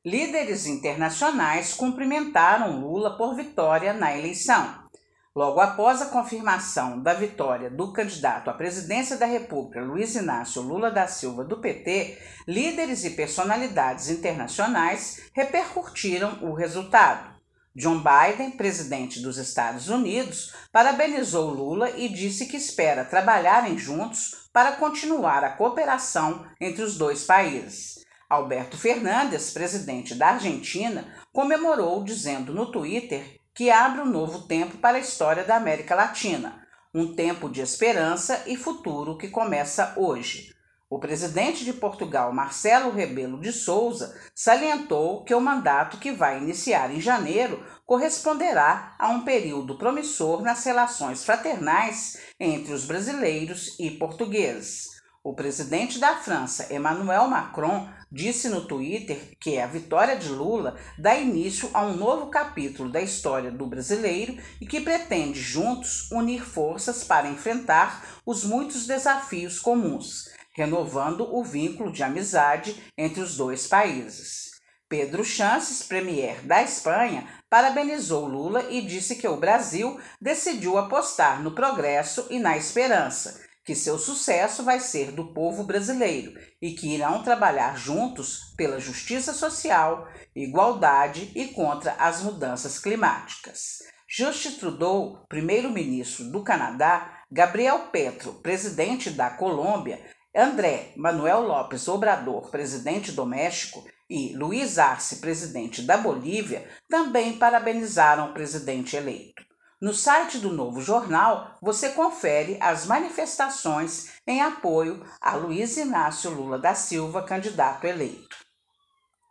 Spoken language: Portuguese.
Líderes internacionais cumprimentaram Lula por vitória na eleição. Logo após a confirmação da vitória do candidato à presidência da República, Luiz Inácio Lula da Silva, do PT, líderes e personalidades internacionais repercutiram o resultado. John Biden, presidente dos Estados Unidos, parabenizou Lula e disse que espera trabalharem juntos para continuar a cooperação entre os dois países. Alberto Fernandes, presidente da Argentina, comemorou dizendo no Twitter que abre um novo tempo para a história da América Latina, um tempo de esperança e futuro que começa hoje. O presidente de Portugal, Marcelo Rebelo de Sousa, salientou que o mandato que vai iniciar em janeiro corresponderá a um período promissor nas relações fraternais entre os brasileiros e portugueses. O presidente da França, Emmanuel Macron, disse no Twitter que a vitória de Lula dá início a um novo capítulo da história do brasileiro e que pretende juntos unir forças para enfrentar os muitos desafios comuns, renovando o vínculo de amizade entre os dois países. Pedro Sánchez, premier da Espanha, parabenizou Lula e disse que o Brasil decidiu apostar no progresso e na esperança, que seu sucesso vai ser do povo brasileiro e que irão trabalhar juntos pela justiça social, igualdade e contra as mudanças climáticas. Justin Trudeau, primeiro-ministro do Canadá, Gabriel Petro, presidente da Colômbia, André Manuel Lopes Obrador, presidente do México, e Luiz Arce, presidente da Bolívia, também parabenizaram o presidente eleito. No site do Novo Jornal, você confere as manifestações em apoio a Luiz Inácio Lula da Silva, candidato eleito.